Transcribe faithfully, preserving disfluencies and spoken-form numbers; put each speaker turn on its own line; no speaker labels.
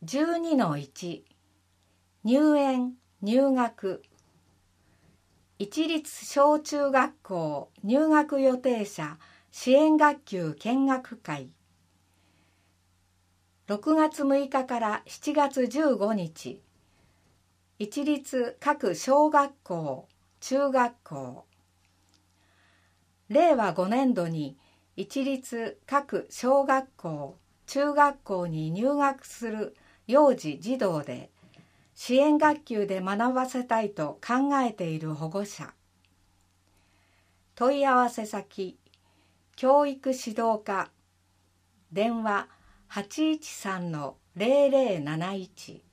じゅうにのいち 入園入学一律小中学校入学予定者支援学級見学会ろくがつむいかからしちがつじゅうごにち一律各小学校中学校れいわごねんどに一律各小学校中学校に入学する幼児児童で支援学級で学ばせたいと考えている保護者問い合わせ先教育指導課電話 はちいちさんのぜろぜろなないち